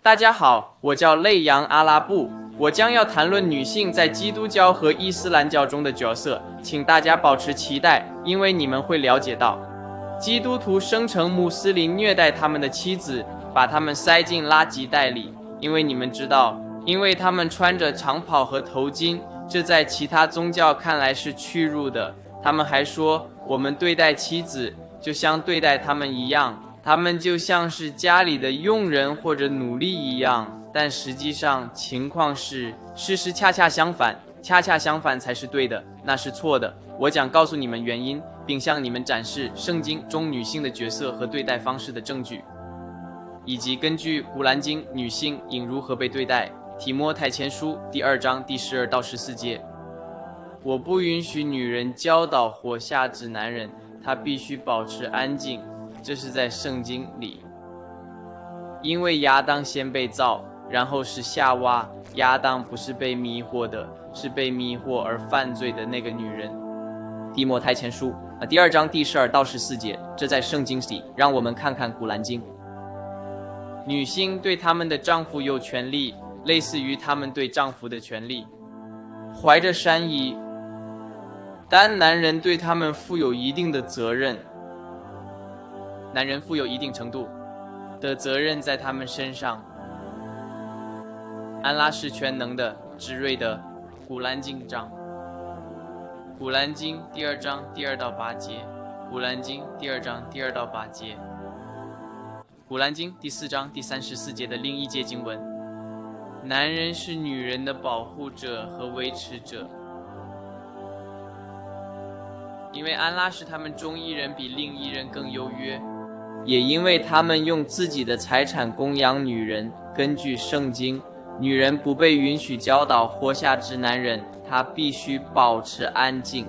大家好，我叫类扬阿拉布，我将要谈论女性在基督教和伊斯兰教中的角色，请大家保持期待，因为你们会了解到，基督徒声称穆斯林虐待他们的妻子，把他们塞进垃圾袋里，因为你们知道，因为他们穿着长袍和头巾，这在其他宗教看来是屈辱的。他们还说，我们对待妻子就像对待他们一样，他们就像是家里的佣人或者奴隶一样，但实际上情况是，事实恰恰相反，恰恰相反才是对的，那是错的。我将告诉你们原因，并向你们展示圣经中女性的角色和对待方式的证据，以及根据古兰经女性应如何被对待。提摩太前书第2章第12到14节。我不允许女人教导或下至男人，她必须保持安静，这是在圣经里。因为亚当先被造，然后是夏娃，亚当不是被迷惑的，是被迷惑而犯罪的那个女人。提摩太前书第2章第12到14节，这在圣经里。让我们看看古兰经。女性对她们的丈夫有权利，类似于她们对丈夫的权利，怀着善意，但男人对她们负有一定的责任。男人负有一定程度的责任在他们身上。安拉是全能的、智睿的。古兰经章，古兰经第2章第2到8节，古兰经第2章第2到8节，古兰经第4章第34节的另一节经文：男人是女人的保护者和维持者，因为安拉是他们中一人比另一人更优越，也因为他们用自己的财产供养女人。根据圣经，女人不被允许教导或下至男人，她必须保持安静。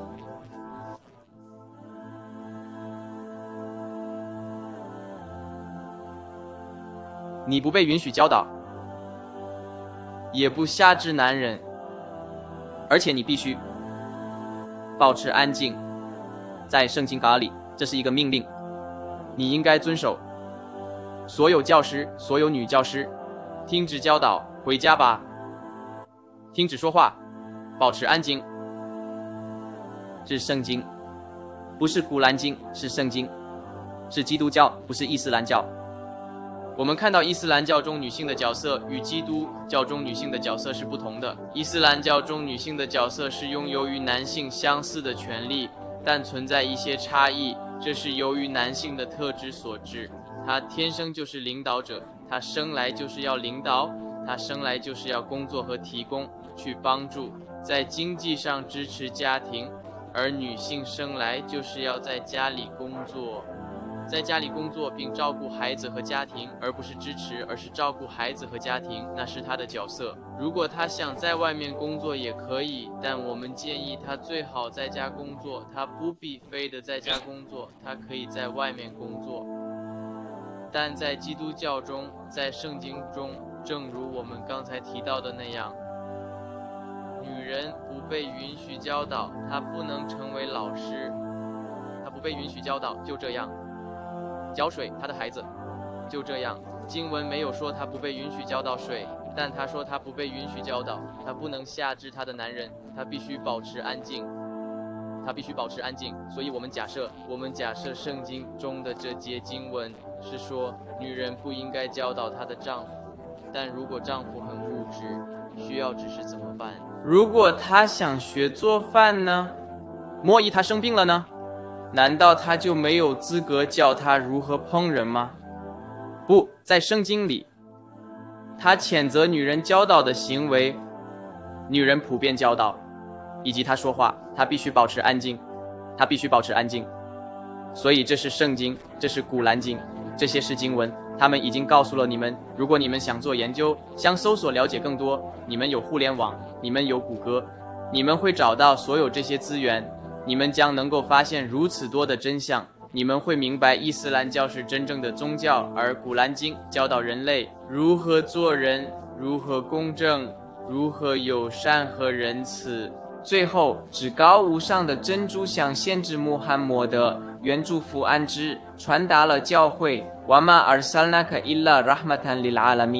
你不被允许教导，也不下至男人，而且你必须保持安静。在圣经稿里，这是一个命令，你应该遵守。所有教师，所有女教师，停止教导，回家吧。停止说话，保持安静。是圣经，不是古兰经，是圣经，是基督教，不是伊斯兰教。我们看到伊斯兰教中女性的角色与基督教中女性的角色是不同的。伊斯兰教中女性的角色是拥有与男性相似的权利，但存在一些差异，这是由于男性的特质所致。他天生就是领导者，他生来就是要领导，他生来就是要工作和提供，去帮助，在经济上支持家庭，而女性生来就是要在家里工作，在家里工作并照顾孩子和家庭，而不是支持，而是照顾孩子和家庭，那是她的角色。如果她想在外面工作也可以，但我们建议她最好在家工作，她不必非得在家工作，她可以在外面工作。但在基督教中，在圣经中，正如我们刚才提到的那样，女人不被允许教导，她不能成为老师，她不被允许教导，就这样浇水她的孩子，就这样。经文没有说她不被允许浇导水，但她说她不被允许教导，她不能下至她的男人，她必须保持安静，她必须保持安静。所以我们假设圣经中的这节经文是说女人不应该教导她的丈夫，但如果丈夫很物质，需要指示怎么办？如果他想学做饭呢？莫伊他生病了呢？难道他就没有资格教他如何烹饪吗？不，在圣经里，他谴责女人教导的行为，女人普遍教导，以及她说话，她必须保持安静，她必须保持安静。所以这是圣经，这是古兰经，这些是经文，他们已经告诉了你们。如果你们想做研究，想搜索了解更多，你们有互联网，你们有谷歌，你们会找到所有这些资源，你们将能够发现如此多的真相。你们会明白伊斯兰教是真正的宗教，而古兰经教导人类如何做人，如何公正，如何友善和仁慈。最后，至高无上的真主向先知穆罕默德愿祝福安之传达了教诲，瓦玛尔萨拉克伊拉拉哈马坦里拉阿拉米，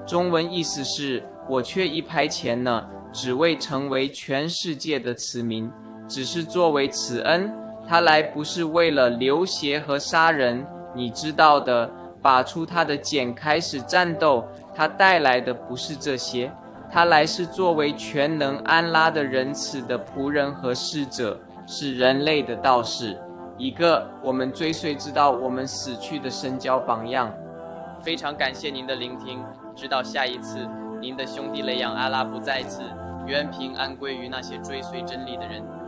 中文意思是我缺一拍钱呢，只为成为全世界的子民，只是作为此恩。他来不是为了流血和杀人，你知道的，拔出他的剑开始战斗，他带来的不是这些，他来是作为全能安拉的仁慈的仆人和使者，是人类的道士，一个我们追随直到我们死去的深交榜样。非常感谢您的聆听，直到下一次，您的兄弟雷扬阿拉不在此，愿平安归于那些追随真理的人。